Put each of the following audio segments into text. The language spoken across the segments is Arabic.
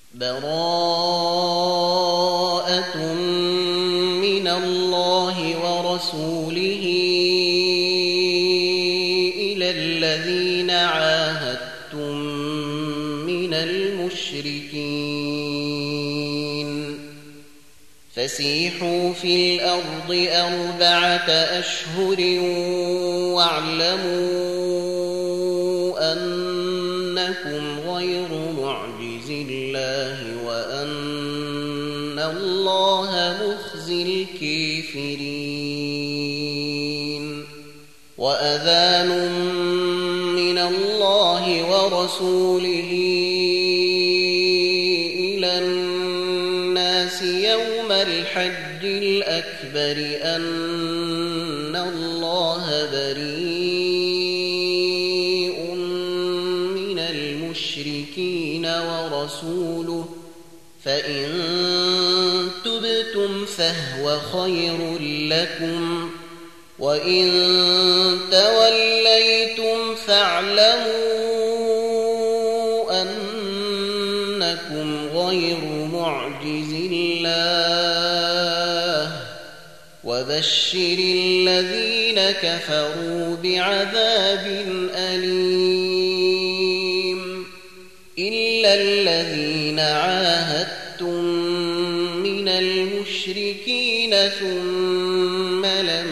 براءة من الله ورسوله إلى الذين عاهدتم من المشركين فسيحوا في الأرض 4 أشهر واعلموا أنكم غير معجز الله وأن الله مخزي الكافرين وأذان من الله ورسوله إلى الناس يوم الحج الأكبر أن الله بريء من المشركين ورسوله فإن تبتم فهو خير لكم وإن توليتم فاعلموا أنكم غير معجز الله وبشر الذين كفروا بعذاب أليم إلا الذين عاهدتم من المشركين ثم لم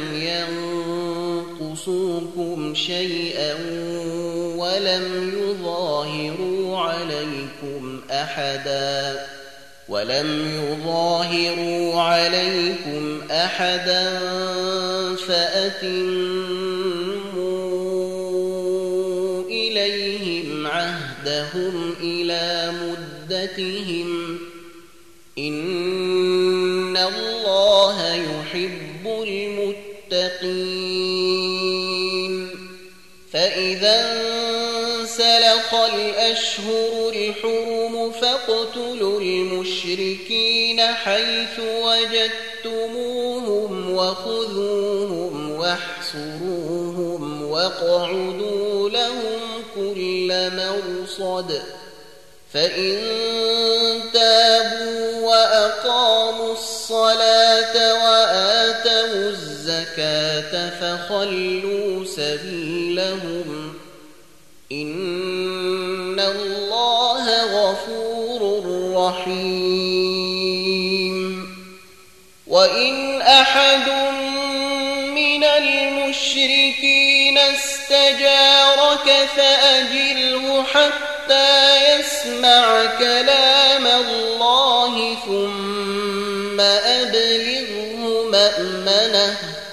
ينقصوكم شيئا ولم يظاهروا عليكم أحدا فأتموا إليهم عهدهم إلى مدتهم إن الله يحب المتقين فإذا انسلخ الأشهر الحرم فاقتلوا المشركين حيث وجدتموهم وخذوهم واحصروهم واقعدوا لهم كل مرصد فإن تابوا وأقاموا الصلاة وآتوا الزكاة فخلوا سبيلهم إن الله غفور رحيم وإن أحد من المشركين استجارك فأجره حتى يسمع كلام الله ثم أبلغه مأمنه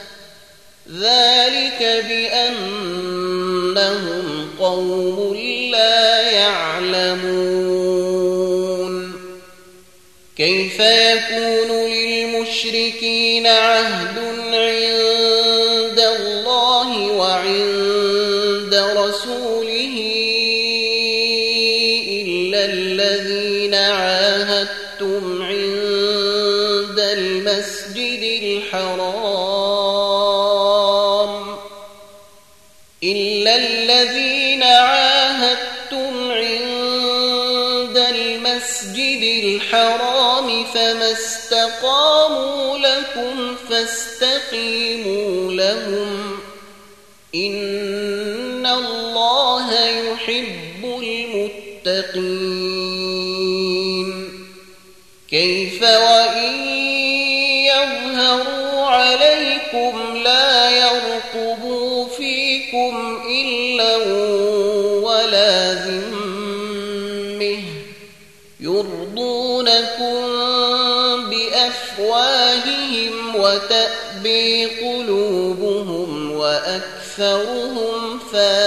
ذلك بأنهم قوم لا يعلمون كيف يكون للمشركين عهد عند الله وعند رسوله إلا الذين عاهدتم عند المسجد الحرام فما استقاموا لكم فاستقيموا لهم إن الله يحب المتقين كيف وإن يظهروا عليكم لا يرقبوا فيكم إلا ولا ذمة يرضونكم بأفواههم وتأبي قلوبهم وأكثرهم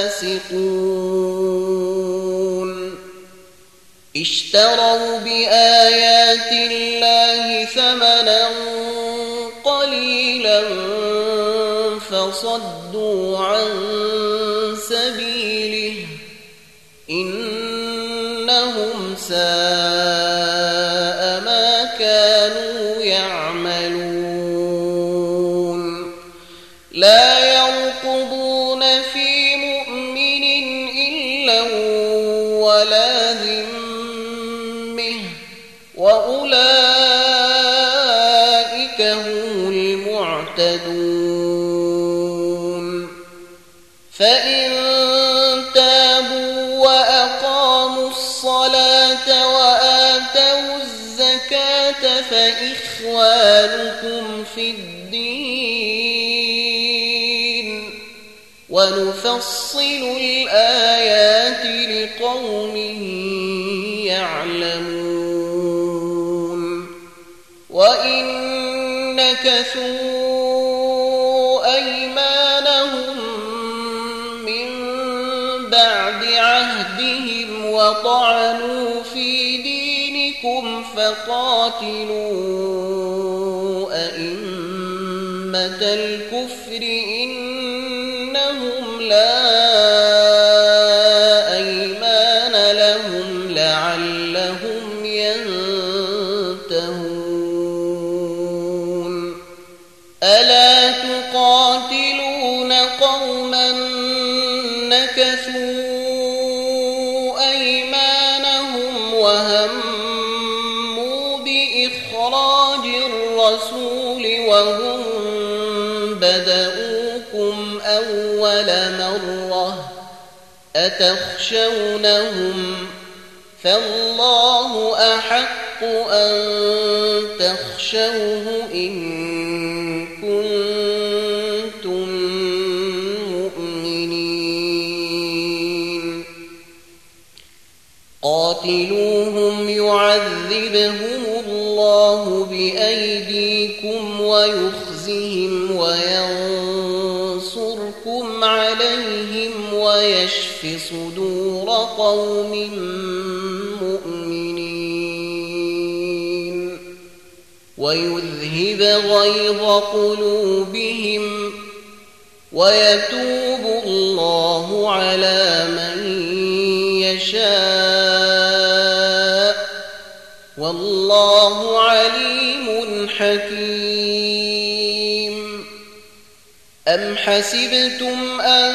فاسقون اشتروا بآيات الله ثمنا قليلا فصدوا عن سبيله إنهم ساء ما كانوا يعملون لا يرقبون في مؤمن إلا ولا ذمة وأولئك هم المعتدون فإن تابوا وأقاموا الصلاة وآتوا الزكاة فإخوانكم في الدين ونفصل الآيات لقوم يعلمون وإن نكثوا أيمانهم من بعد عهدهم وطعنوا في دينكم فقاتلوا أئمة الكفر إنهم لا أيمان لهم لعلهم ينتهون ألا تقاتلون قوما نكثوا أيمانهم وهموا بإخراج الرسول وهم بدؤوكم أول مرة أتخشونهم فالله أحق أن تخشوه إن كنتم مؤمنين قاتلوهم يعذبهم الله بأيديكم ويخزهم وينصركم عليهم ويشف صدور قوم مؤمنين ويذهب غيظ قلوبهم ويتوب الله على من يشاء والله عليم حكيم أم حسبتم أن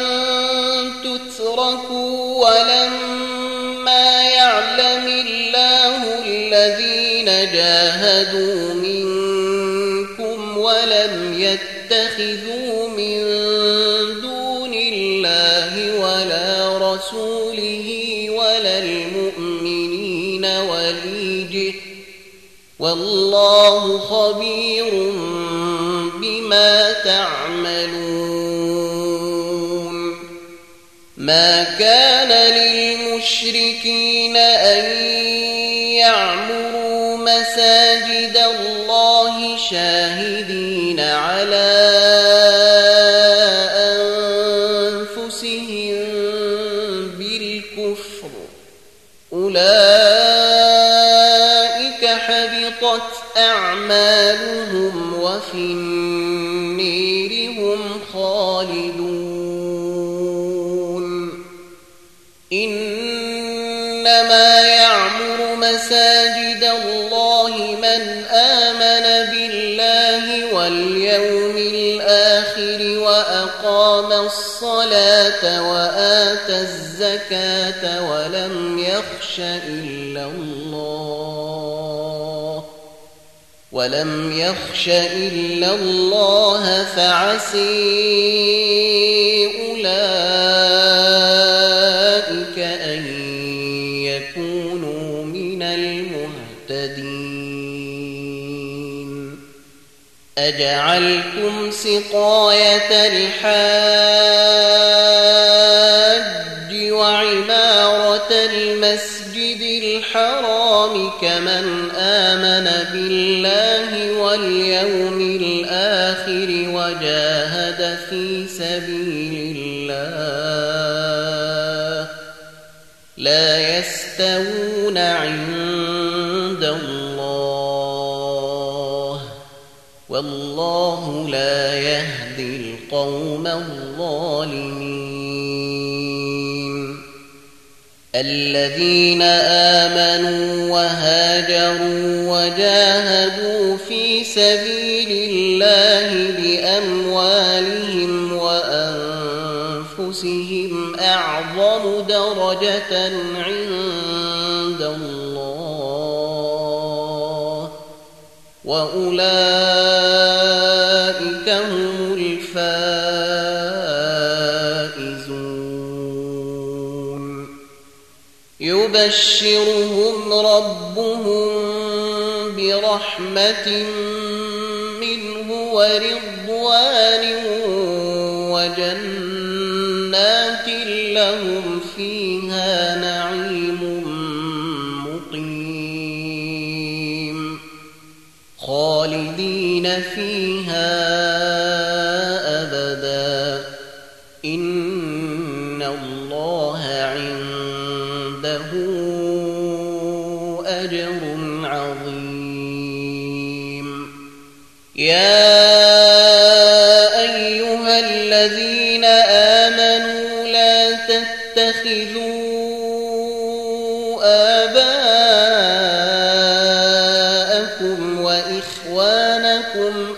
تتركوا ولما يعلم الله الذين جاهدوا منكم ولم يتخذوا من دون الله ولا رسوله ولا المؤمنين وليجه والله خبير بما تعملون ما كان للمشركين أن يعمروا مساجد الله شاهدين على أنفسهم بالكفر أولئك حبطت أعمالهم وفي النير هم خالدون إنما يعمر مساجد الله من آمن بالله واليوم الآخر وأقام الصلاة وآتى الزكاة ولم يخش إلا الله فعسي أولئك أن يكونوا من المهتدين أجعلتم سقاية الحاج وعمارة المسجد الحرام كمن آمن بالله واليوم الآخر وجاهد في سبيل الله لا يستوون عند الله والله لا يهدي القوم الظالمين الذين آمنوا وهاجروا وجاهدوا في سبيل الله بأموالهم وأنفسهم أعظم درجة عند الله وأولئك هم الفائزون يبشرهم ربهم برحمة منه ورضوان وجنات لهم فيها نعيم مقيم خالدين فيها أبدا إن الله عنده أجر عظيم يا أيها الذين آمنوا لا تتخذوا آباءكم وإخوانكم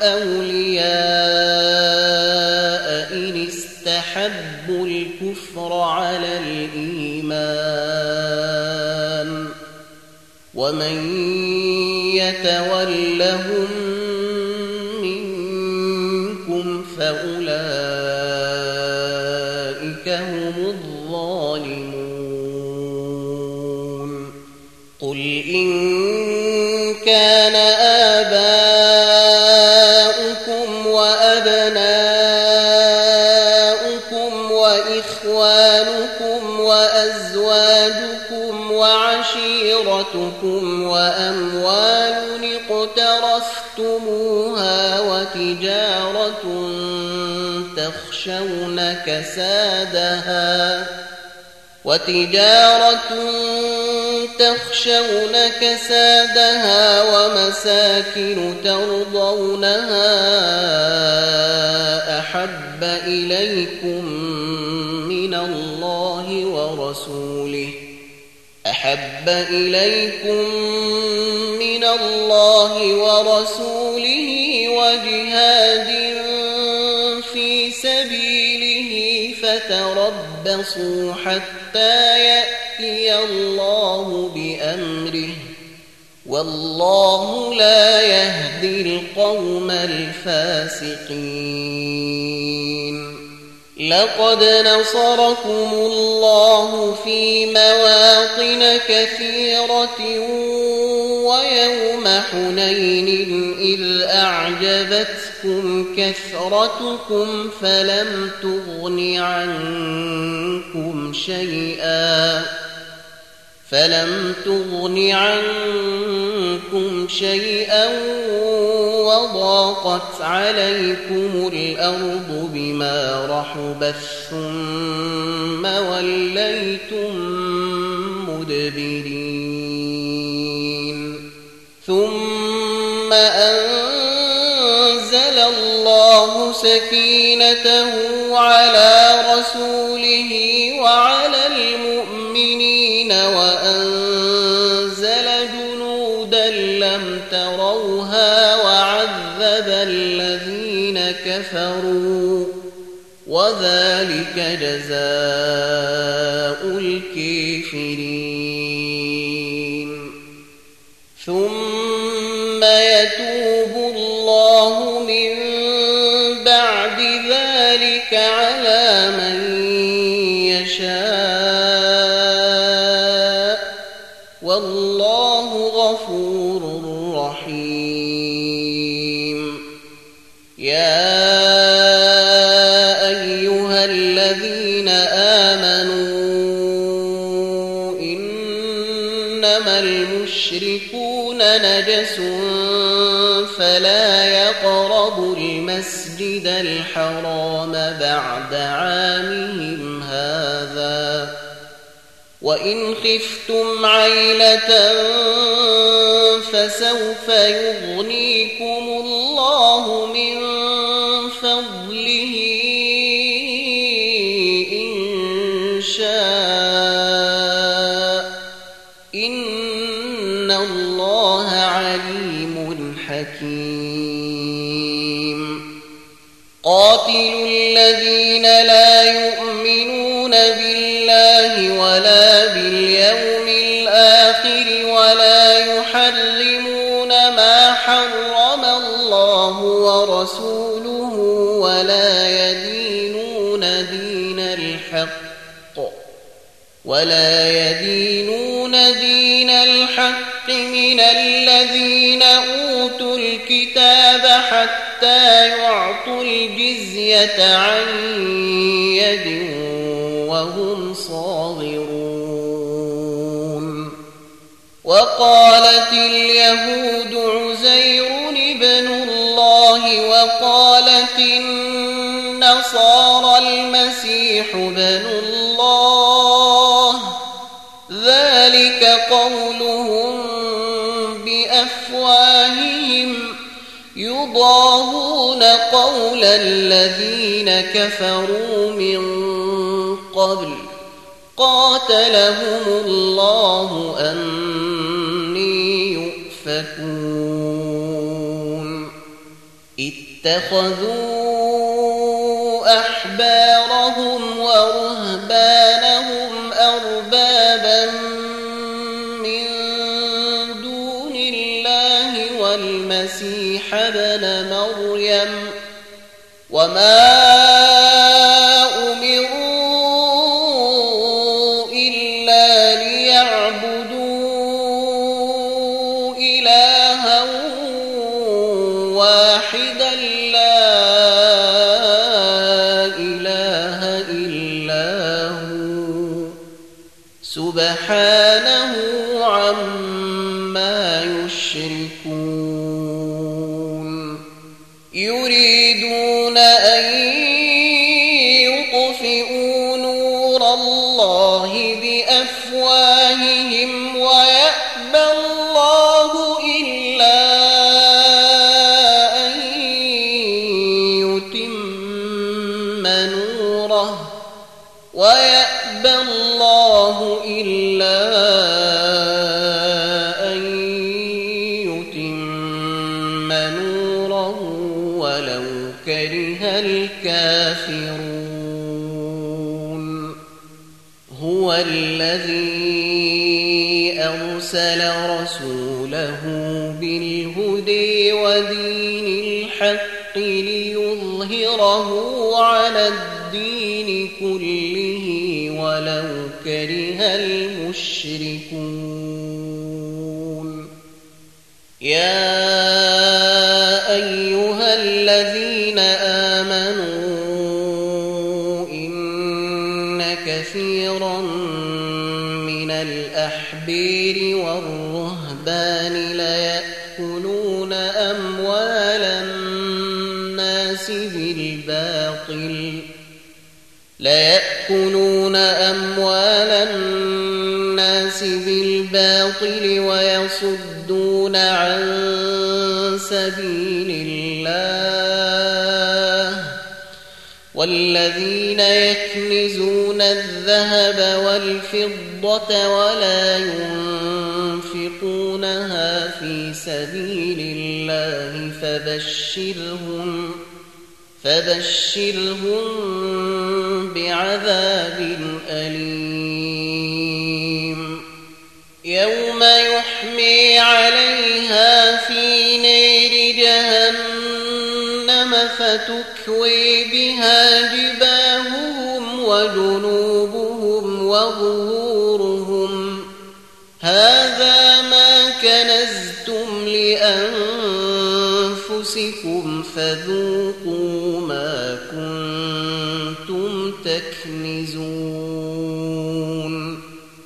أولياء إن استحبوا الكفر على الإيمان ومن يتولهم منكم فأولئك هم الظالمون قل إن كان آباؤكم وأبناؤكم وإخوانكم وأزواجكم وعشيرتكم وأموال اقترفتموها وتجارة تخشون كسادها ومساكن ترضونها أحب إليكم من الله ورسوله وجهاد في سبيله فتربصوا حتى يأتي الله بأمره والله لا يهدي القوم الفاسقين لقد نصركم الله في مواطن كثيرة ويوم حنين إذ أعجبتكم كثرتكم فلم تغن عنكم شيئا وضاقت عليكم الأرض بما رحبت ثم وليتم مدبرين ثم أنزل الله سكينته على رسوله وعلى المؤمنين وأنزل جنودا لم تروها وعذب الذين كفروا وذلك جزاء الكافرين ثم يتوب الله من بعد ذلك على من يشاء والله غفور رحيم يا أيها الذين آمنوا إنما المشركون نجس فلا يقربوا المسجد الحرام بعد عامهم هذا وإن خفتم عيلة فسوف يغنيكم الله من فضله إن شاء إن الله عليم حكيم قاتلوا الذين لا يؤمنون بالله ولا باليوم الآخر ولا يحرمون ما حرم الله ورسوله ولا يدينون دين الحق من الذين أوتوا الكتاب حتى يعطوا الجزية عن يد وهم صاغرون. وقالت اليهود عزير ابن الله وقالت النصارى المسيح ابن الله، ذلك قولهم بأفواههم يضاهون قول الذين كفروا من قبل قاتلهم الله أني يؤفكون. اتخذوا أحبارهم ورهبانهم أربابا من دون الله والمسيح ابن مريم وما أمروا إلا ليعبدوا إلها واحدا لا إله إلا هو سبحانه عما يشركون. يريدون أن يطفئوا نور الله بأفواههم ويأبى الله إلا أن يتم نوره ولو كره الكافرون. هو الذي أرسل رسوله بالهدى ودين الحق ليظهره على الدين كله ولو كره المشركون. يا أيها الذين آمنوا إن كثيرا من الأحبار والرهبان ليأكلون أموال الناس بالباطل ويصدون عن سبيل الله. والذين يكنزون الذهب والفضة ولا ينفقونها في سبيل الله فبشرهم بعذاب أليم. يوم يحمي عليها في نار جهنم فتكوي بها جباههم وجنوبهم وظهورهم هذا ما كنزتم لأنفسكم فذوقوا ما كنتم تكنزون.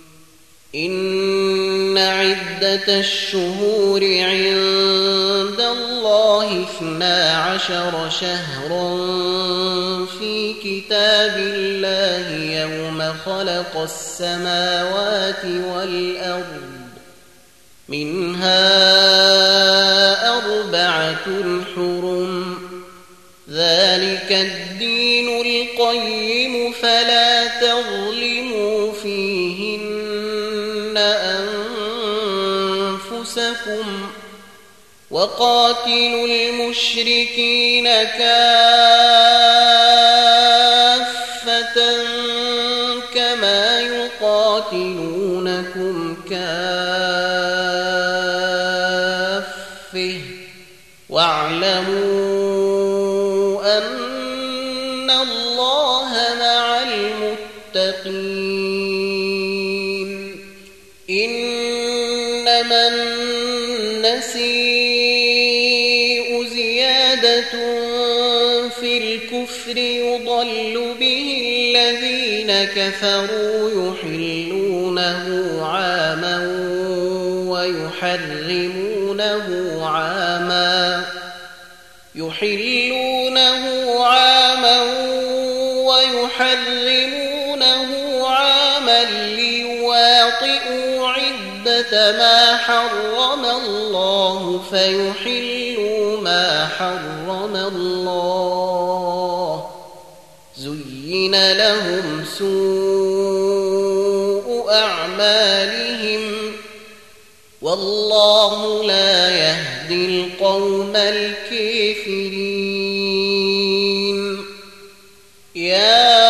إن عدة الشهور عند الله 12 شهرا في كتاب الله يوم خلق السماوات والأرض منها 4 حرم ذلك الدين القيم فلا تظلموا فيهن أنفسكم وقاتلوا المشركين كافة كما يقاتلونكم كافة واعلموا أن الله مع المتقين إنما النسيء زيادة في الكفر يضل به الذين كفروا يحلونه عاما ويحرمونه عاما ليواطئوا عدة ما حرم الله فيحلوا ما حرم الله زين لهم سوء أعمالهم والله لا يهدي القوم الكافرين يا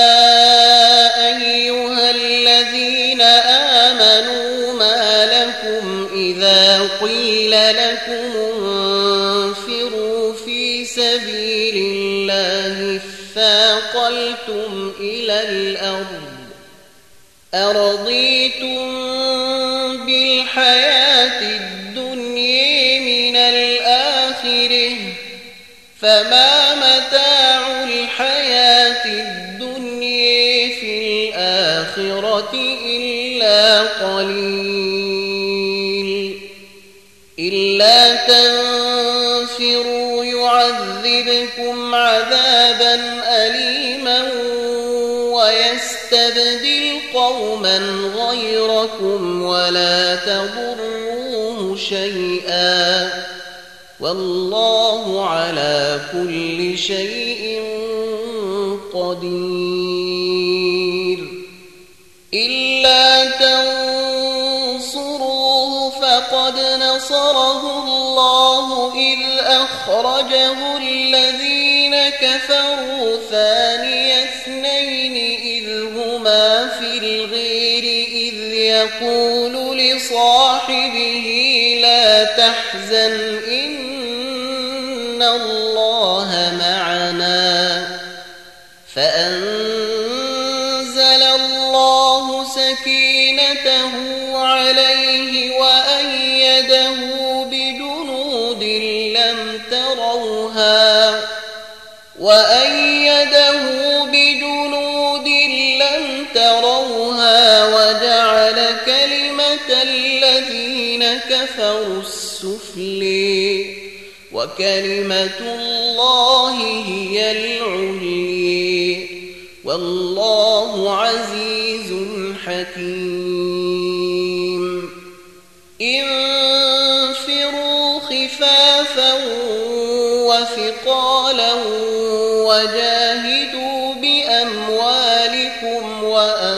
أيها الذين آمنوا ما لكم إذا قيل لكم انفروا في سبيل الله اثاقلتم إلى الأرض أرضيتم بالحياة الدنيا من الآخرة فما متاع الحياة الدنيا في الآخرة إلا قليل إلا تنفروا يعذبكم عذابا أليما ويستبدل قوما غيركم ولا تضروه شيئا والله على كل شيء قدير إلا تنصروه فقد نصره الله إذ أخرجه الذين كفروا ثاني اثنين إذ هما في الغير إذ يقول لصاحبه لا تحزن إن الله معنا فأنزل الله سكينته عليه وأيده بجنود لم تروها وجعل كلمة الذين كفروا السفلي وكلمة الله هي العلي والله عزيز حكيم انفروا خفافا وثقالا وجاهدوا بأموالكم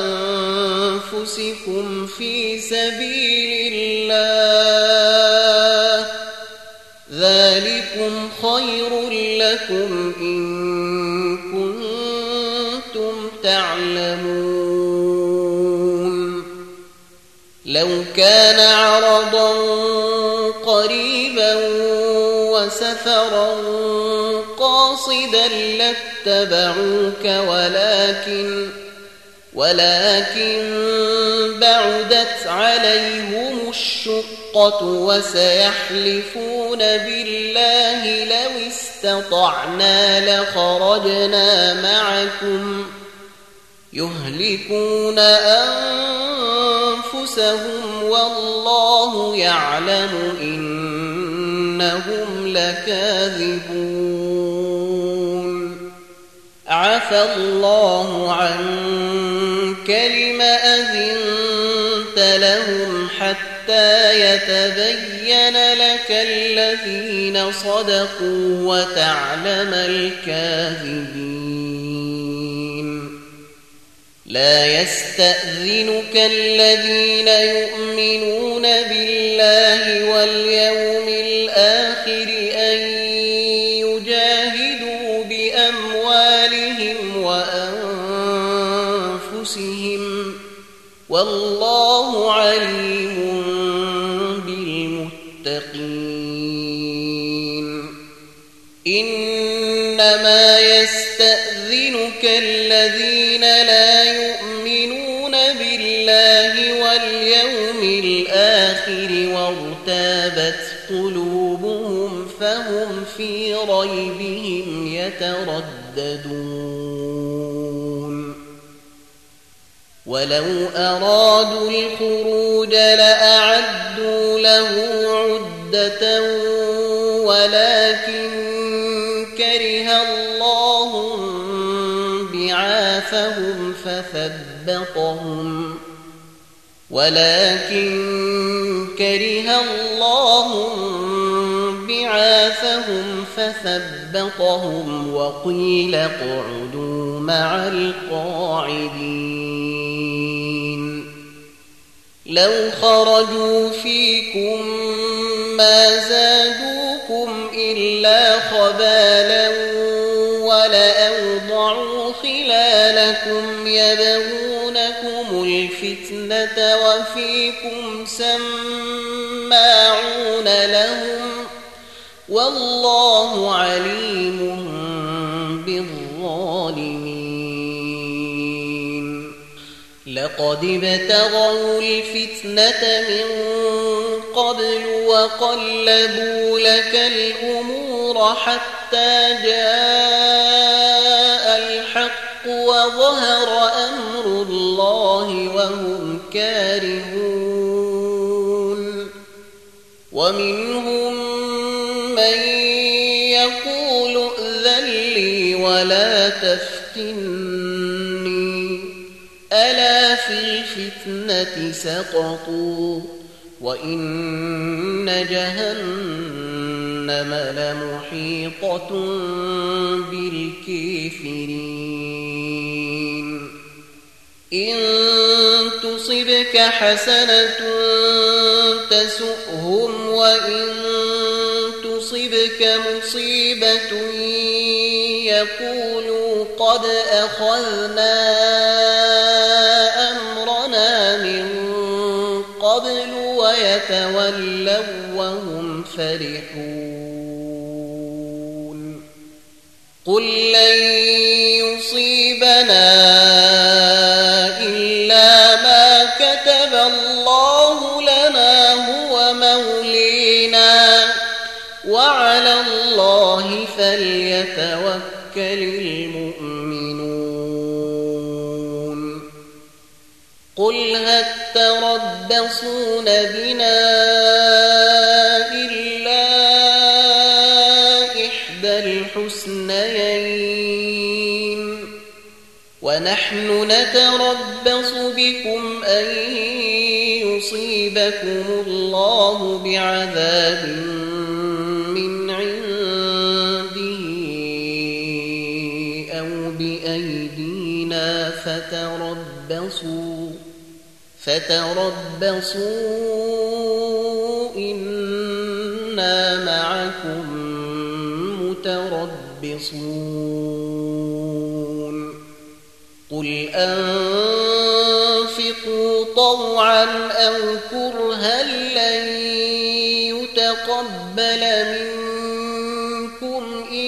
وأنفسكم في سبيل الله ذلكم خير لكم إن كنتم تعلمون لو كان عرضا قريبا وسفرا قاصدا لاتبعوك ولكن بعدت عليهم الشقة وسيحلفون بالله لو استطعنا لخرجنا معكم يهلكون أنفسهم والله يعلم إنهم لكاذبون عفى الله عنك لم أذنت لهم حتى يتبين لك الذين صدقوا وتعلم الكاذبين لا يستأذنك الذين يؤمنون بالله واليوم الآخر أن يجاهدوا بأموالهم وأنفسهم والله عليم بالمتقين إنما يستأذنك الذين لا يؤمنون بالله واليوم الآخر وارتابت قلوبهم فهم في ريبهم يترددون ولو أرادوا الخروج لأعدوا له عدة ولكن كره الله بعاثهم فثبطهم وقيل اقعدوا مع القاعدين لو خرجوا فيكم ما زادوكم إلا خبالا ولأوضعوا خلالكم يبغونكم الفتنة وفيكم سماعون لهم والله عليم بالظالمين لقد ابتغوا الفتنة من قبل وقلبوا لك الأمور حتى جاء الحق وظهر أمر الله وهم كارهون ومنهم من يقول ائذن لي ولا تفتني ألا في الفتنة سقطوا وإن جهنم لمحيطة بالكافرين إن تصبك حسنة تسؤهم وإن تصبك مصيبة يقولوا قد أخذنا أمرنا من قبل ويتولوا وهم فرحون قل لن يصيبنا إلا ما كتب الله لنا هو مولينا وعلى الله فليتوكل المؤمنون قل هل تربصون بنا إلا إحدى الحسنيين ونحن نتربص بكم أن يصيبكم الله بعذاب من عنده أو بأيدينا فتربصوا إنا معكم متربصون قل أنفقوا طوعا أو كرها لن يتقبل منكم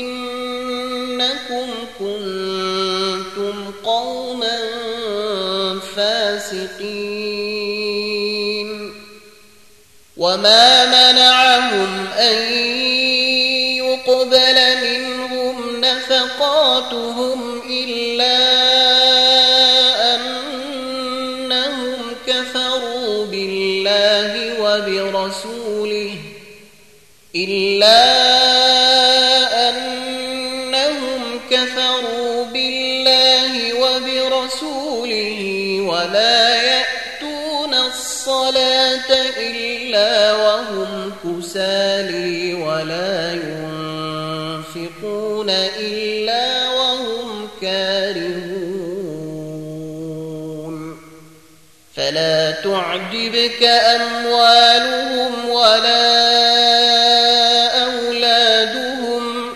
إنكم كنتم قوما فاسقين وما منعهم أن يقبل منهم نفقاتهم إلا أنهم كفروا بالله وبرسوله ولا يأتون الصلاة إلا وهم كسالى ولا ينفقون إلا وهم كارهون فلا تعجبك أموالهم ولا أولادهم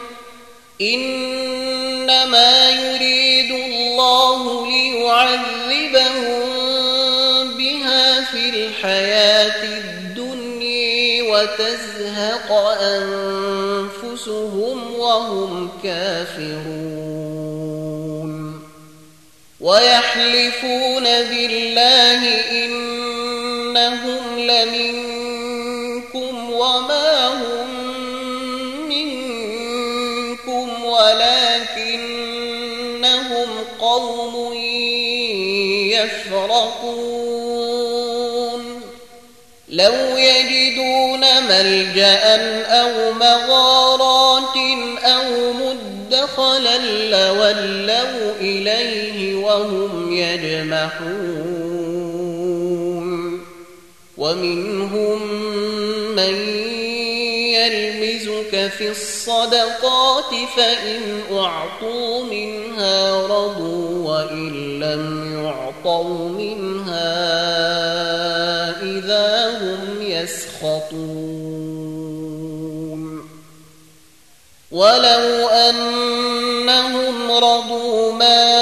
إنما يريد الله ليعذبهم بها في الحياة الدنيا وتزداد وتزهق أنفسهم وهم كافرون ويحلفون بالله إنهم لمنكم وما هم منكم ولكنهم قوم يفرقون لو يجدون ملجأ أو مغارات أو مدخلا لولوا إليه وهم يجمحون ومنهم من يلمزك في الصدقات فإن أعطوا منها رضوا وإن لم يعطوا منها إذا هم يسخطون ولو أنهم رضوا ما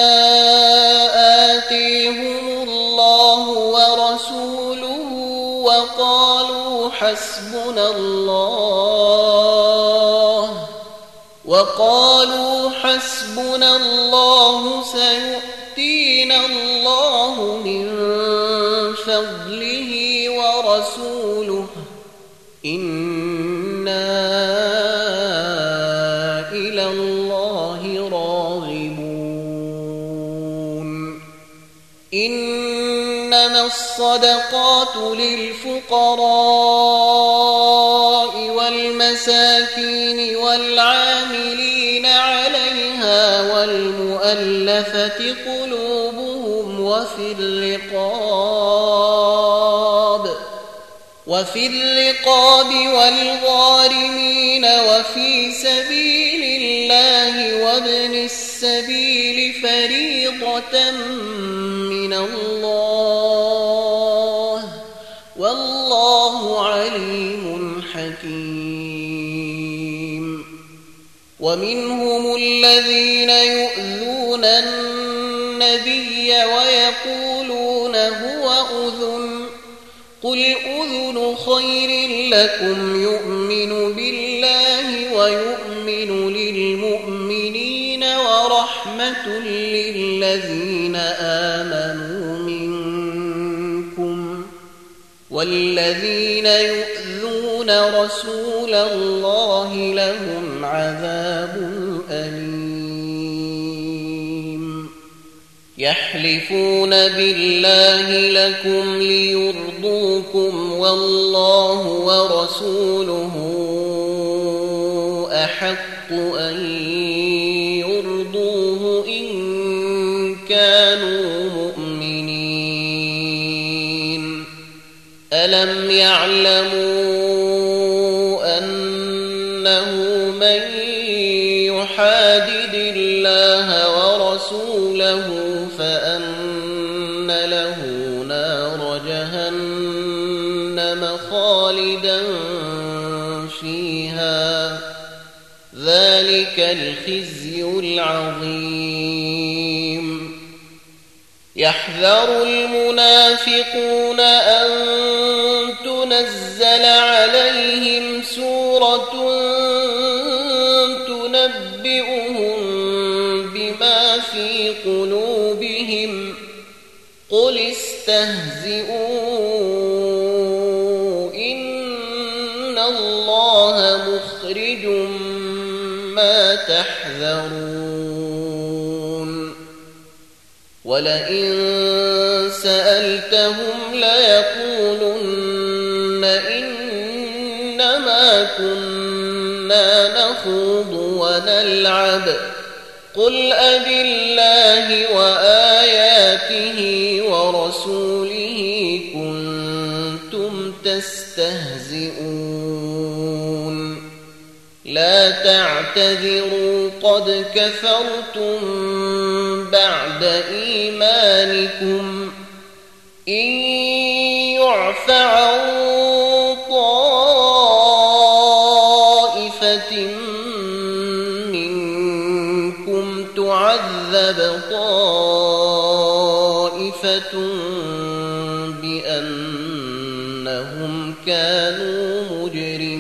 آتيهم الله ورسوله وقالوا حسبنا الله سيؤتينا الله من فضله ورسوله إنا إلى الله راغبون إنما الصدقات للفقراء والمساكين والعاملين عليها والمؤلفة قلوبهم وفي الرقاب والغارمين وفي سبيل الله وابن السبيل فريضة من الله والله عليم حكيم ومنهم الذين يؤذون النبي ويقولون هو أذن قل أذن خير لكم يؤمن بالله ويؤمن للمؤمنين ورحمة للذين آمنوا منكم والذين يؤذون رسول الله لهم عذاب أليم يحلفون بالله لكم ليرضوكم والله ورسوله أحق أن يرضوه إن كانوا مؤمنين ألم يعلموا أنه من يحادد الله ورسوله فأن له نار جهنم خالدا فيها ذلك الخزي العظيم يحذر المنافقون أن تنزل عليهم سورة تنبئهم بما في قلوبهم قل استهزئوا إن الله مخرج ما تحذرون ولئن سألتهم ليقولن إنما كنا نخوض ونلعب قل أبالله وآياته ورسوله كنتم تستهزئون لا تعتذروا قد كفرتم بعد إيمانكم إن يعف عن طائفة منكم تعذب طائفة بأنهم كانوا مجرمين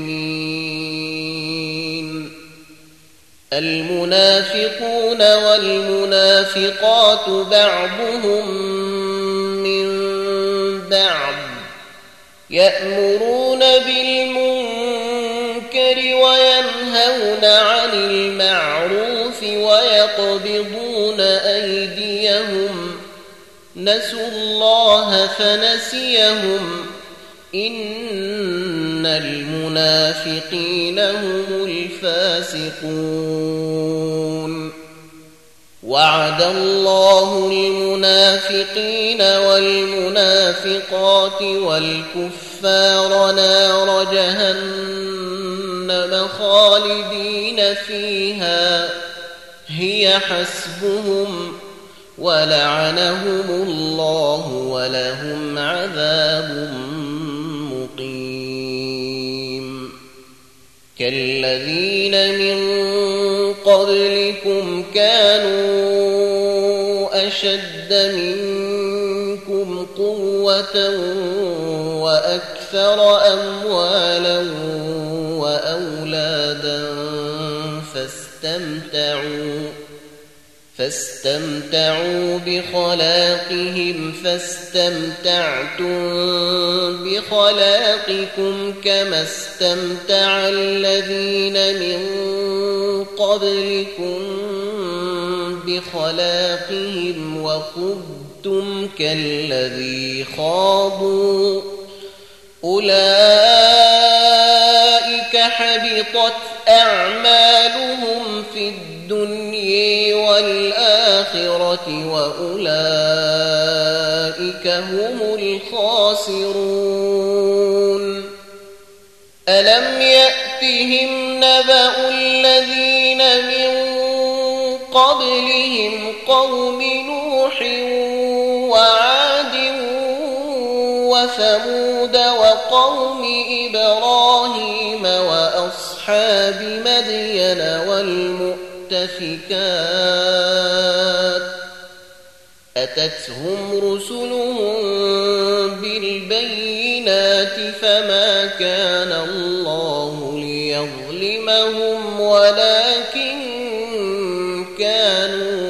المنافقون والمنافقات بعضهم من بعض يأمرون بالمنكر وينهون عن المعروف ويقبضون أيديهم نسوا الله فنسيهم إن المنافقين هم الفاسقون وعد الله المنافقين والمنافقات والكفار نار جهنم خالدين فيها هي حسبهم ولعنهم الله ولهم عذاب مقيم كالذين من قبلكم كانوا أشد منكم قوة وأكثر أموالا وأولادا فاستمتعوا بخلاقهم فاستمتعتم بخلاقكم كما استمتع الذين من قبلكم بخلاقهم وخضتم كالذي خاضوا أولئك حبطت أعمالهم في الدنيا والآخرة وأولئك هم الخاسرون ألم يأتهم نبأ الذين من قبلهم قوم نوح وعاد وثمود وقوم إبراهيم وأصحاب مدين والمؤتفكات أتتهم رسلهم بالبينات فما كان الله ليظلمهم ولكن كانوا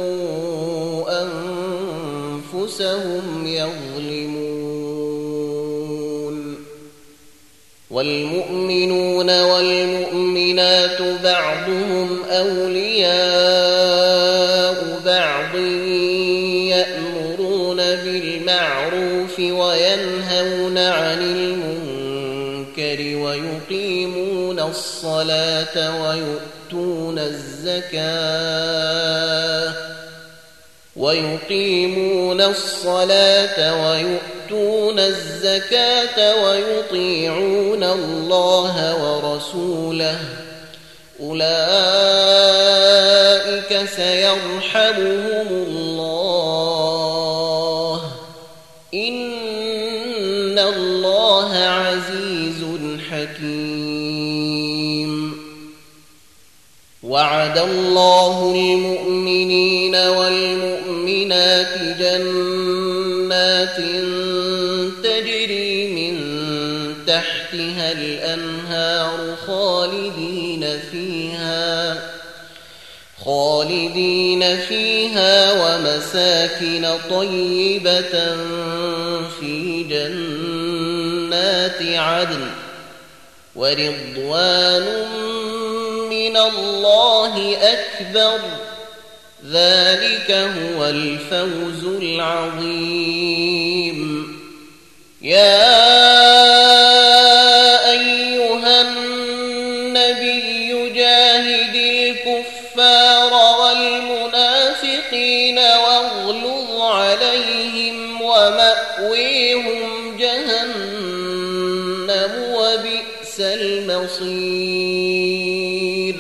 أنفسهم يظلمون والمؤمنون والمؤمنات بعضهم أولياء بعض يأمرون بالمعروف وينهون عن المنكر ويقيمون الصلاة ويؤتون الزكاة ويطيعون الله ورسوله أولئك سيرحمهم الله إن الله عزيز حكيم وعد الله المؤمنين والمؤمنات جنات تجري من تحتها الأنهار خالدين فيها ومساكن طيبة في جنات عدن ورضوان من الله أكبر ذلك هو الفوز العظيم يا أيها النبي جاهد الكفار والمنافقين واغلظ عليهم ومأويهم جهنم وبئس المصير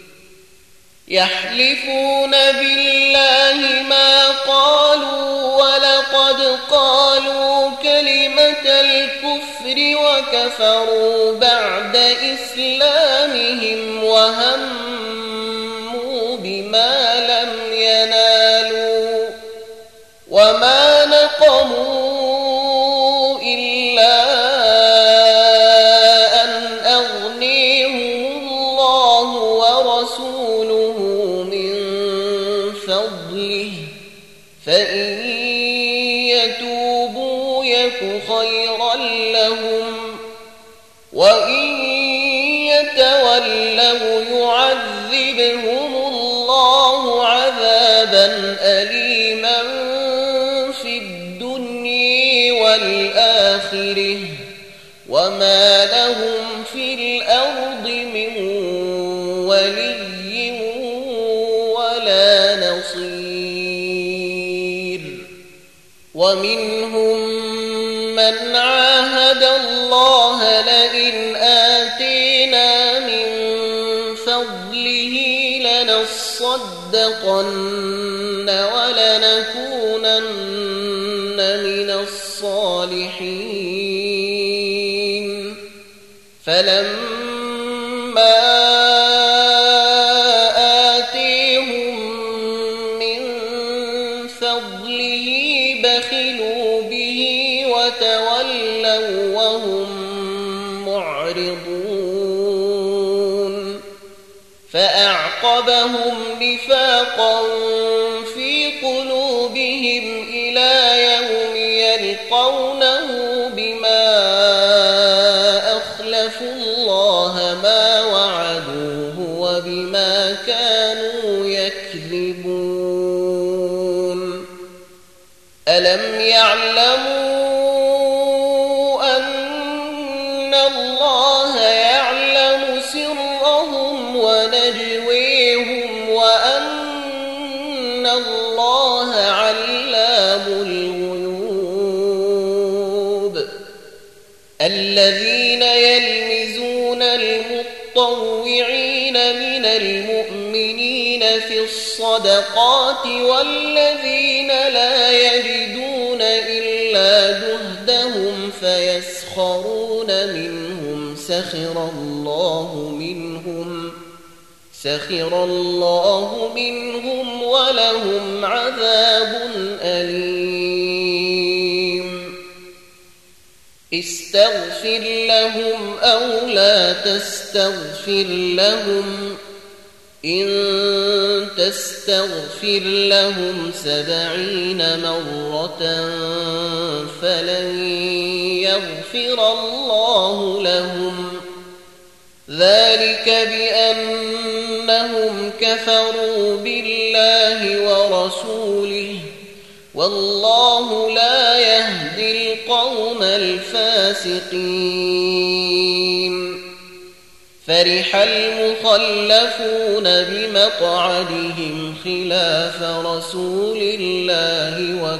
يحلفون بالله ما قالوا ولقد قالوا كلمة الكفر وكفروا بعد إسلامهم وهموا بما لم ينالوا وما نقموا إلا أن أغنيهم الله ورسوله وإن يتولوا يعذبهم الله عذابا أليما في الدنيا والآخرة وما لهم في الأرض من ولي ولا نصير ومنهم من عاهد الله لئن آتينا من فضله لنصدقن ولنكونن من الصالحين فلما آتيهم من فضله بخلوا به وتولوا وهم معرضون فأعقبهم نفاقا في قلوبهم إلى يوم يلقونه بما أخلفوا الله ما وعدوه وبما كانوا يكذبون ألم يعلموا أن الله يعلم سرهم ونجويهم وأن الله علام الغيوب الذين يلمزون المطوعين من المؤمنين في الصدقات والذين لا يجدون إلا جهدهم فيسخرون منهم سخر الله منهم ولهم عذاب أليم استغفر لهم أو لا تستغفر لهم إن تستغفر لهم 70 مرة فلن يغفر الله لهم ذلك بأنهم كفروا بالله ورسوله والله لا يهدي القوم الفاسقين فرح المخلفون بمقعدهم خلاف رسول الله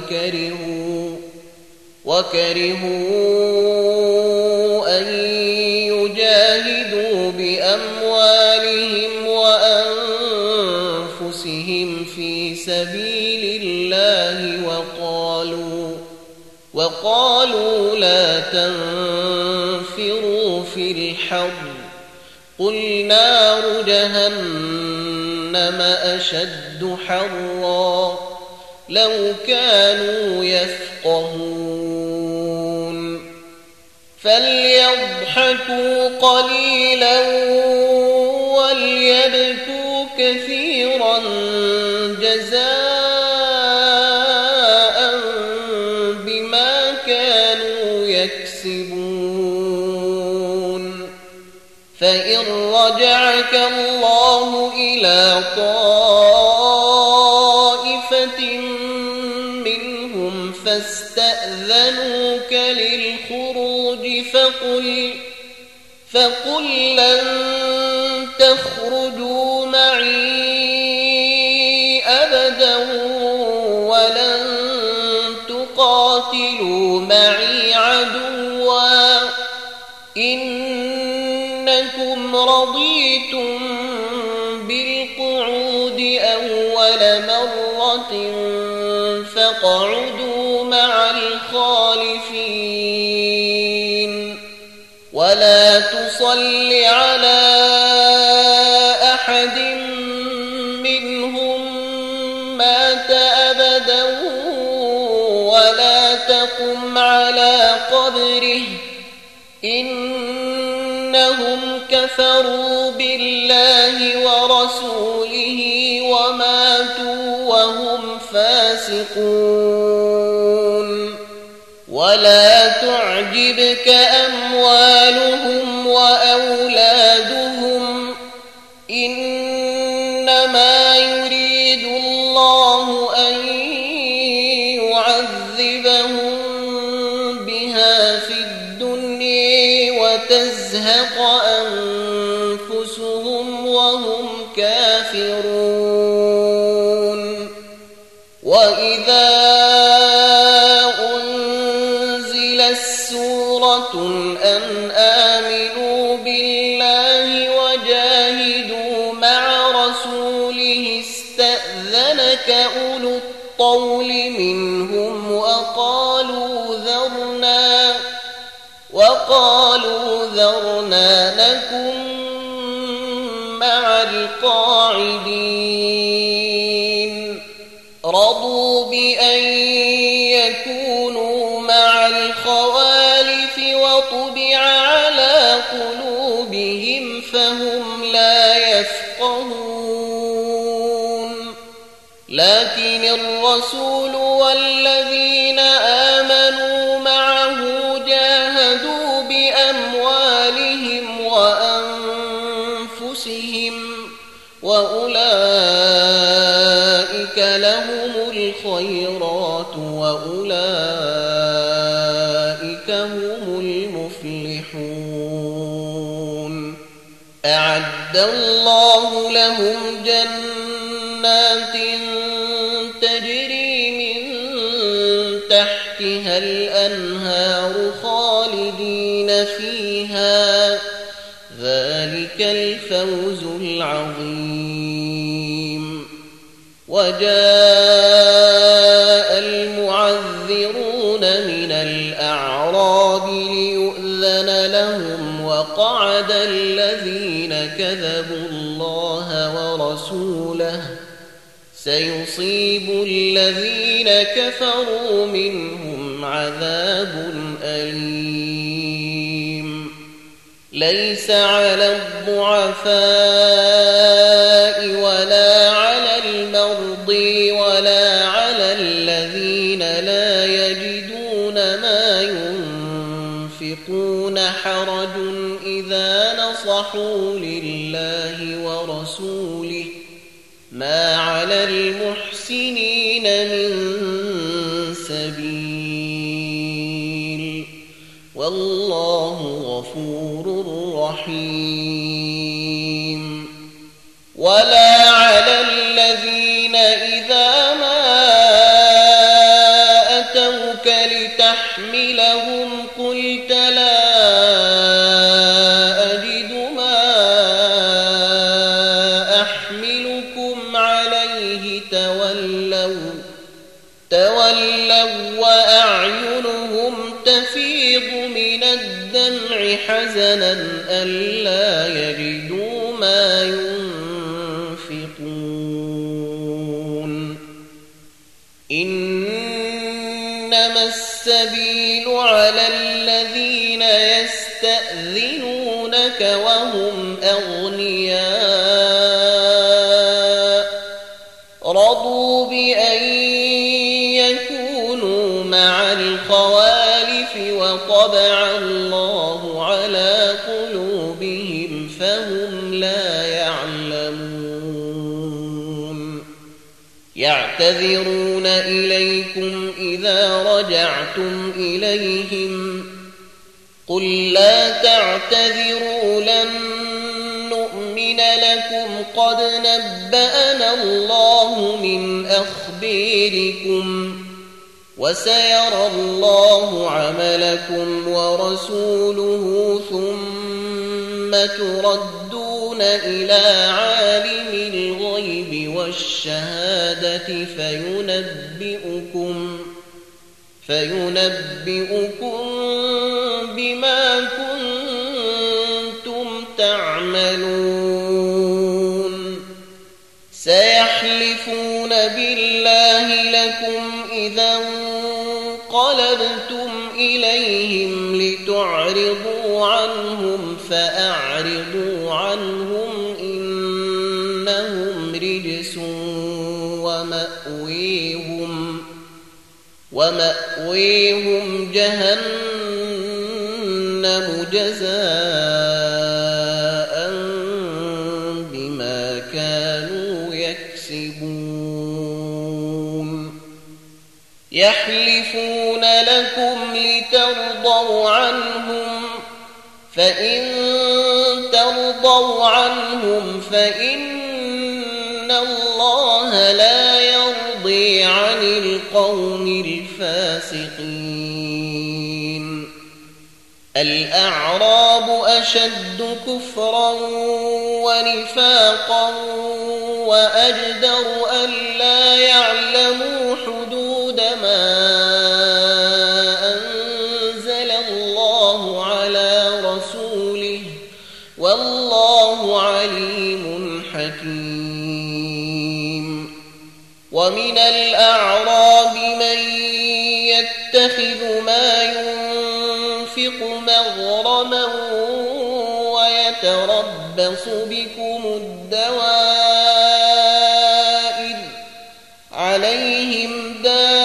وكرهوا أن يجاهدوا بأموالهم وأنفسهم في سبيل الله وقالوا لا تنفروا في الحر قل نار جهنم أشد حرا لو كانوا يفقهون فليضحكوا قليلا وليبكوا كثيرا جزاء بما كانوا يكسبون فإن رجعك الله إلى طائفة منهم فاستأذنوك للخروج فقل لن تخرجوا معي أبدا ولن تقاتلوا معي عدوا إنكم رضيتم بالقعود أول مرة فاقعدوا مع الخالفين ولا تصل على أحد منهم مات أبدا ولا تقم على قبره إنهم كفروا بالله ورسوله وماتوا وهم فاسقون ولا تعجبك أموالهم وأولادهم إنما يريد الله أن يعذبهم بها في الدنيا وتزهق أنفسهم وهم كافرون وإذا أنزلت سورة أن آمنوا بالله وجاهدوا مع رسوله استأذنك أولو الطول منهم وقالوا ذرنا نكن مع القاعدين رضوا بأن يكونوا مع الخوالف وطبع على قلوبهم فهم لا يفقهون لكن الرسول والذين آمنوا معه جاهدوا بأموالهم وأنفسهم وأولئك لهم الخيرات وأولئك هم المفلحون أعد الله لهم جنات تجري من تحتها الأنهار خالدين فيها ذلك الفوز العظيم وجاء المعذرون من الأعراب ليؤذن لهم وقعد الذين كذبوا الله ورسوله سيصيب الذين كفروا منهم عذاب أليم ليس على الضعفاء ولا على المرض ولا على الذين لا يجدون ما ينفقون حرج إذا نصحوا لله ورسوله ما على المحسنين من سبيل والله غفور رحيم ولا على الذين إذا ما أتوك لتحملهم قلت لا أجد ما أحملكم عليه تولوا وأعينهم تفيض من الدمع حزنا ألا يجدوا ما ينفقون إنما السبيل على الذين يستأذنونك وهم أغنياء رضوا بأن يكونوا مع الخوالف وطبع الله على قلوبهم فهم لا يعلمون يعتذرون إليكم إذا رجعتم إليهم قل لا تعتذروا لن نؤمن لكم قد نبأنا الله من أخباركم وسيرى الله عملكم ورسوله ثم تردون إلى عالم الغيب والشهادة فينبئكم بما كنتم تعملون سيحلفون بالله لكم إذا انقلبتم إليهم لتعرضوا عنهم فأعرضوا عنهم إنهم رجس ومأويهم جهنم جزاء بما كانوا يكسبون يحلفون لكم لترضوا عنهم فإن ترضوا عنهم فإن الله لا يرضي عن القوم الفاسقين الأعراب أشد كفرا ونفاقا وأجدر ألا يعلموا حدود ما أنزل الله على رسوله والله عليم حكيم ومن الأعراب من يتخذ ما ينفق مغرما ويتربص بكم الدوائر عليهم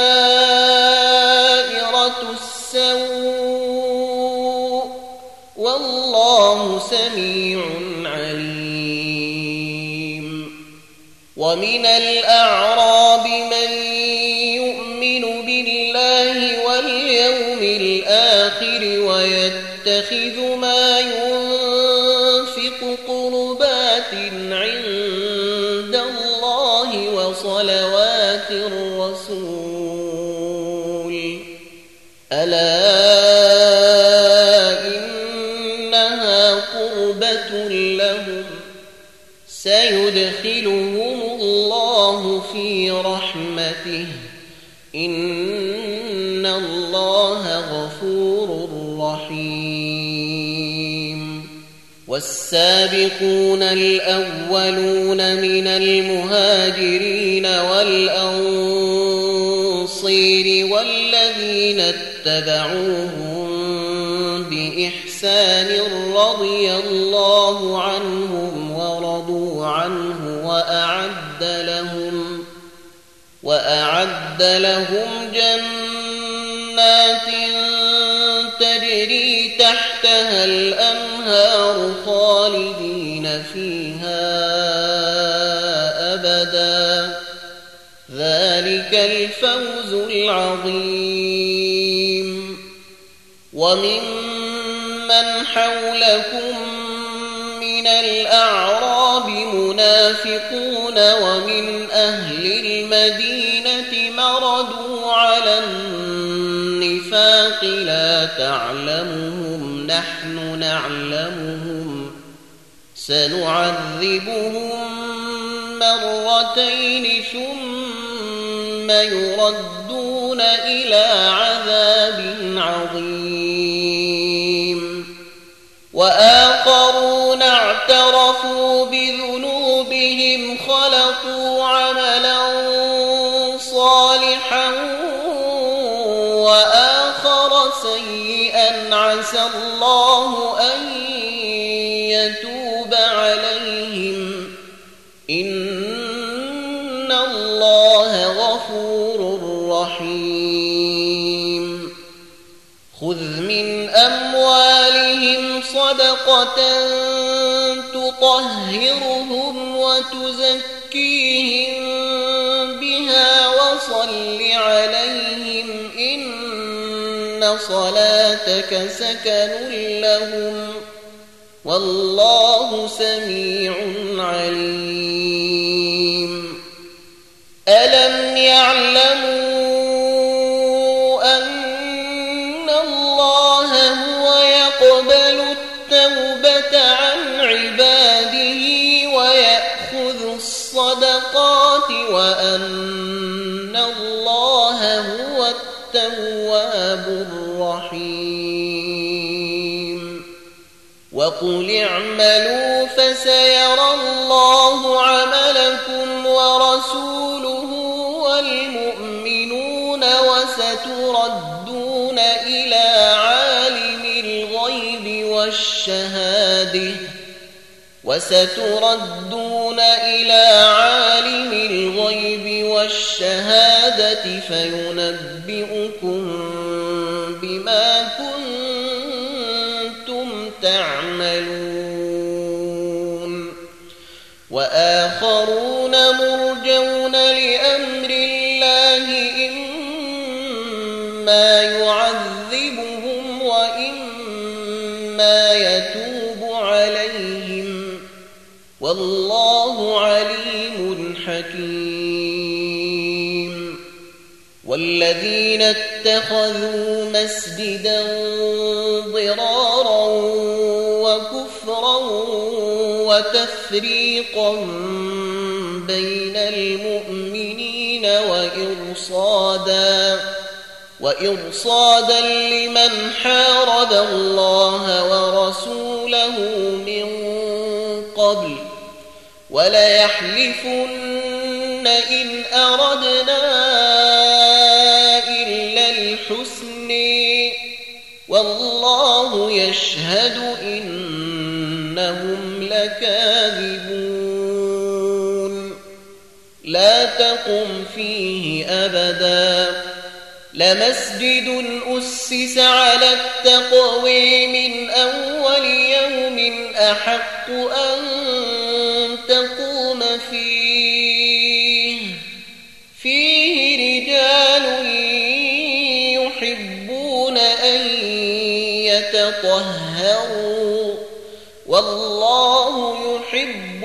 دائرة السوء والله سميع عليم ومن الأعراب من يؤمن بالله واليوم الآخر ويتخذ ما ينفق قربات عند الله وصلوات الرسول ألا إنها قربة لهم سيدخلهم الله في رحمته إن الله غفور رحيم والسابقون الأولون من المهاجرين والأنصير والذين اتبعوهم بإحسان رضي الله عنهم ورضوا عنه وأعد لهم جنات تجري تحتها الأنهار خالدين فيها أبدا ذلك الفوز العظيم وممن حولكم من الأعراب منافقون ومن أهل المدينة مردوا على النفاق لا تعلمهم نحن نعلمهم سنعذبهم مرتين ثم يردون إلى عذاب عظيم وآخرون اعترفوا بذنوبهم خلقوا عملا صالحا وآخر سيئا عسى الله أن يتوب عليهم إن الله غفور رحيم خذ من أموالهم صدقة تطهرهم وتزكيهم بها وصل عليهم إن صلاتك سكن لهم والله سميع عليم ألم يعلموا أن الله هو يقبل التوبة عن عباده ويأخذ الصدقات وأن الله هو التواب الرحيم وقل اعملوا فسيرى الله عملكم ورسوله والمؤمنون وستردون إلى عالم الغيب والشهادة وستردون إلى عالم الغيب والشهادة فينبئكم بما كنتم تعملون وآخرون مرجون لأمر الله إما يعذبهم وإما يتوب عليهم والله عليم حكيم والذين اتخذوا مسجدا ضرارا وكفرا وتفريقا بين المؤمنين وإرصادا لمن حارب الله ورسوله من قبل وليحلفن إن أردنا إلا الحسن والله يشهد إنهم لكاذبون لا تقم فيه أبدا لمسجد أسس على التقوى من أول يوم أحق أن تقوم فيه رجال يحبون أن يتطهروا والله يحب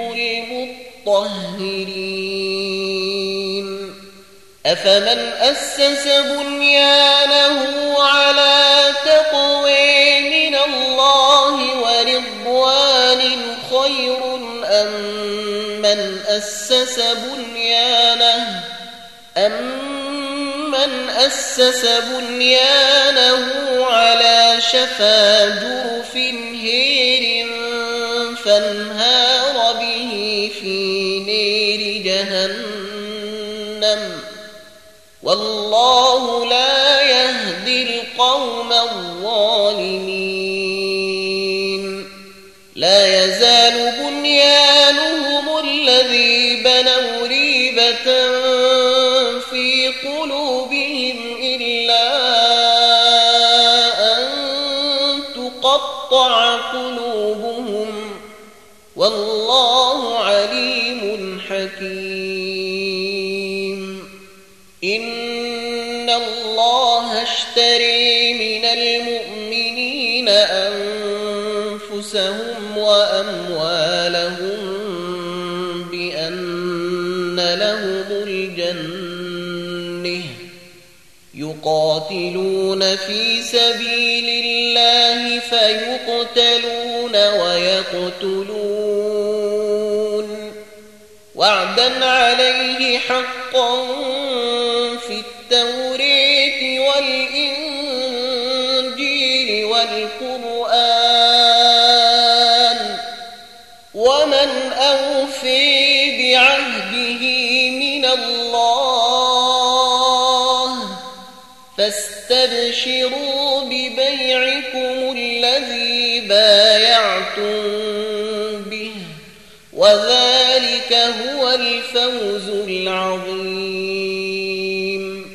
المطهرين أفمن أسس بنيانه على تقوى من الله ورضوان خير أم من أسس بنيانه على شفا جرف هير فانهار به في نار جهنم والله لا يهدي القوم الظالمين لا يزال بنيانهم الذي بنوا ريبة في قلوبهم إلا أن تقطع قلوبهم والله عليم حكيم إن الله اشتري من المؤمنين أنفسهم وأموالهم بأن لهم الجنة يقاتلون في سبيل الله فيقتلون ويقتلون وعدا عليه حقا في التوراة والإنجيل والقرآن ومن أوفي بعهده من الله فاستبشروا ببيعكم الذي بايعتم به وذلك هو الفوز العظيم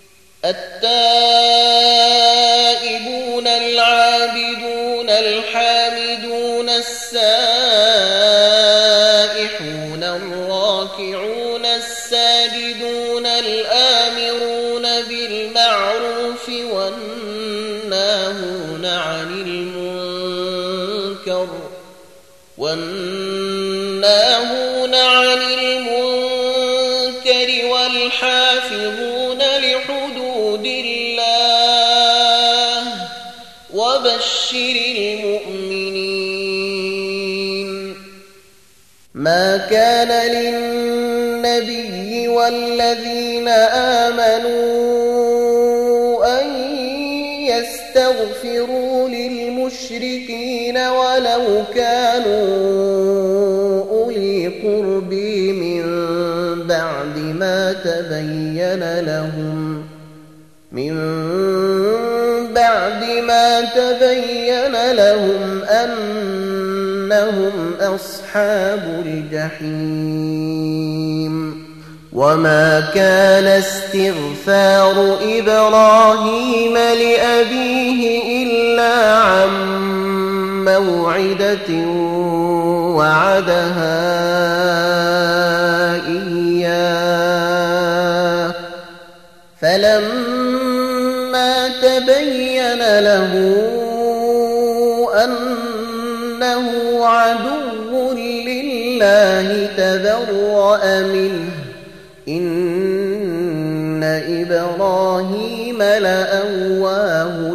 التائبون العابدون الحامدون السائحون الراكعون الساجدون الآمرون بالمعروف والناهون عن المنكر والحافظون لحدود الله وبشر المؤمنين ما كان للنبي والذين آمنوا أن يستغفروا للمشركين ولو كانوا أولي قرب من بعد ما تبين لهم أنهم هم أصحاب الجحيم وما كان استغفار إبراهيم لأبيه إلا عن موعدة وعدها إياه فلما تبين له أنه عدو لله تبرأ منه إن إبراهيم لأواه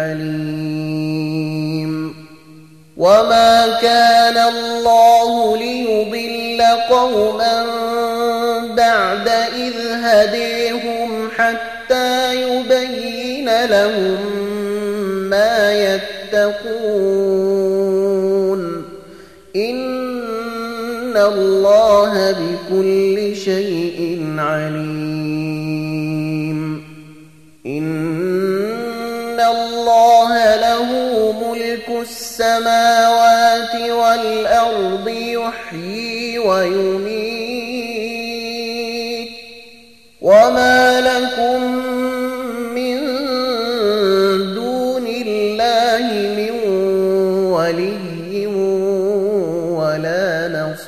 حليم وما كان الله ليضل قوما بعد إذ هديهم حتى يبين لهم ما يتقون إن الله بكل شيء عليم إن الله له ملك السماوات والأرض يحيي ويميت وما لكم من دون الله من ولي ولا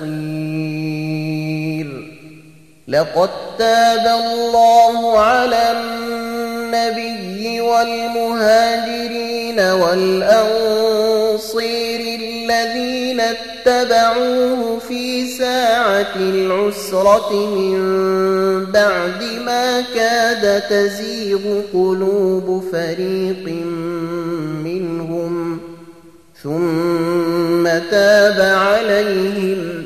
نصير لقد تاب الله على النبي والمهاجرين والأنصير الذين اتبعوه في ساعة العسرة من بعد ما كاد تزيغ قلوب فريق منهم ثم تاب عليهم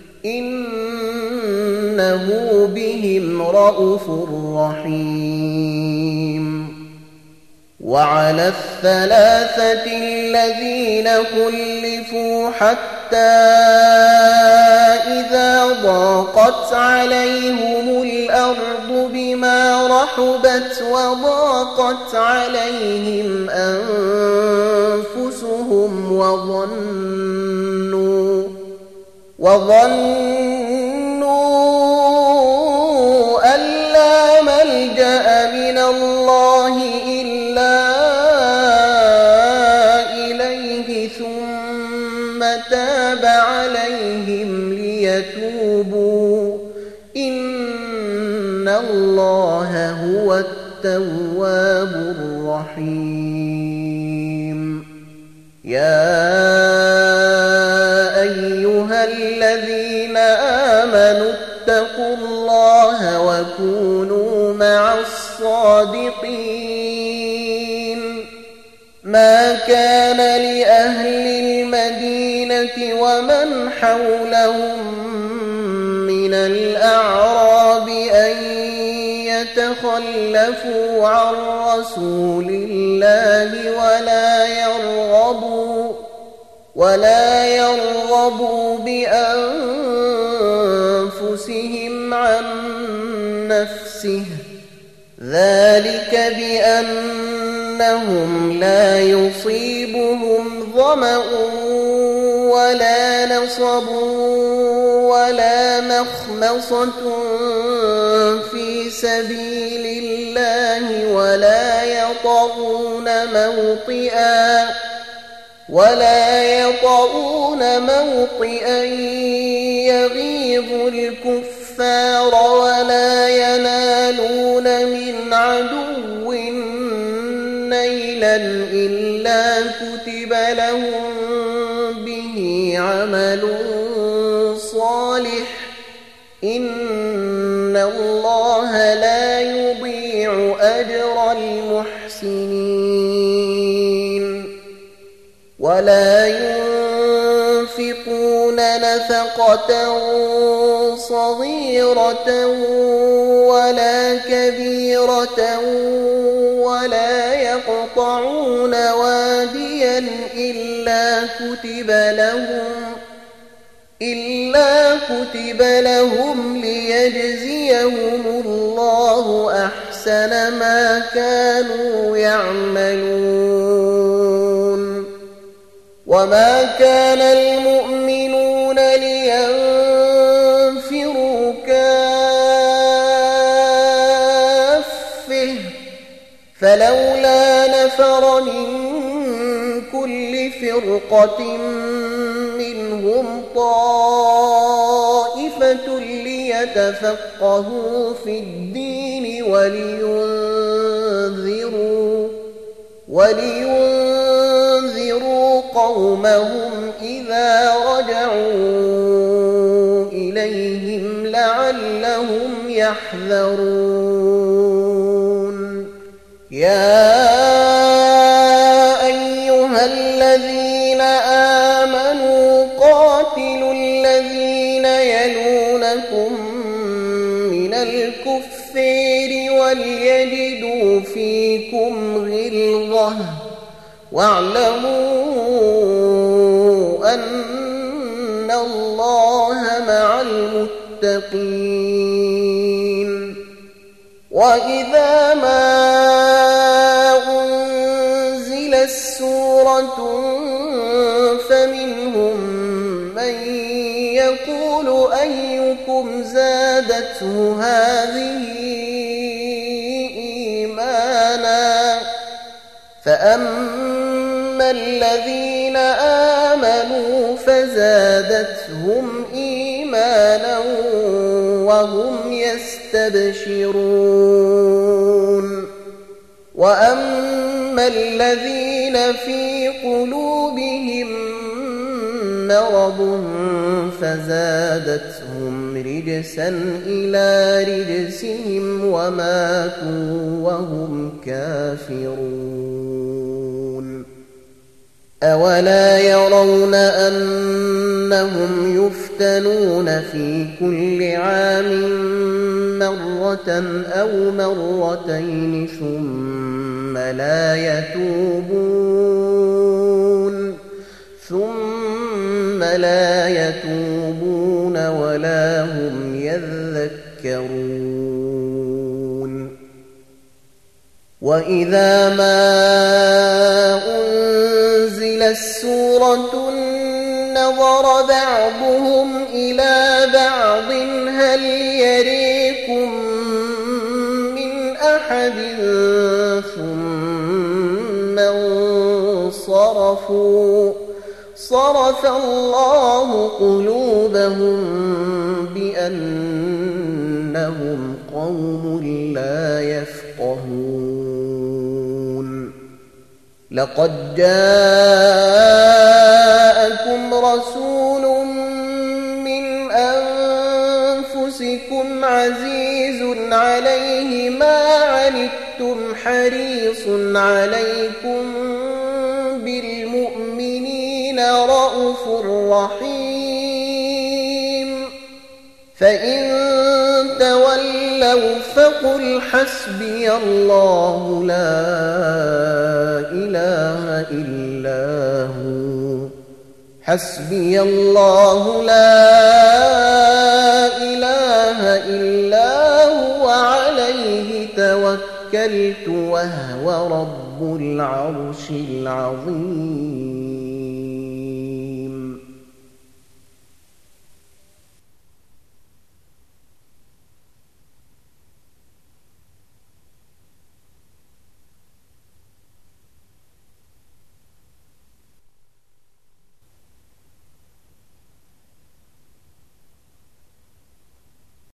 إنه بهم رءوف رحيم وعلى الثلاثة الذين خلفوا حتى إذا ضاقت عليهم الأرض بما رحبت وضاقت عليهم أنفسهم وظنوا أن لا ملجأ من الله إلا إليه ثم تاب عليهم ليتوبوا إن الله هو التواب الرحيم يا أيها الذين آمنوا اتقوا الله وكونوا مع الصادقين ما كان لأهل المدينة ومن حولهم من الأعراب أن يتخلفوا عن رسول الله ولا يرغبوا بأنفسهم عن نفسه ذلك بأنهم لا يصيبهم ظمأ ولا نصب ولا مخمصة في سبيل الله ولا يطؤون موطئا يغيظ الكفار ولا ينالون من عدو نيلا إلا كتب لهم به عمل صالح إن الله لا يضيع أجر المحسنين ولا ينفقون نفقة صغيرة ولا كبيرة ولا يقطعون واديا إلا كتب لهم ليجزيهم الله أحسن ما كانوا يعملون وما كان المؤمنين لينفروا كافة فلولا نفر من كل فرقة منهم طائفة ليتفقهوا في الدين ولينذروا قومهم إذا رجعوا إليهم لعلهم يحذرون يا أيها الذين آمنوا قاتلوا الذين يلونكم من الكفار وليجدوا فيكم غلظة واعلموا أن الله مع المتقين وإذا ما أنزلت سورة فمنهم من يقول أيكم زادته هذه إيمانا فأما الذين آمنوا فزادتهم إيمانا وهم يستبشرون وأما الذين في قلوبهم مرض فزادتهم رجسا إلى رجسهم وماتوا وهم كافرون أولا يرون أنهم يفتنون في كل عام مرة أو مرتين ثم لا يتوبون ولا هم يذكرون وإذا ما أنزلت سورة نظر بعضهم إلى بعض هل يريكم من أحد ثم انصرفوا صرف الله قلوبهم بأنهم قوم لا يفقهون لقد جاءكم رسول من أنفسكم عزيز عليه ما عنتم حريص عليكم بالمؤمنين رءوف رحيم فإن تولوا فقل حسبي الله لا إله إلا هو حسبي الله لا إله إلا هو عليه توكلت وهو رب العرش العظيم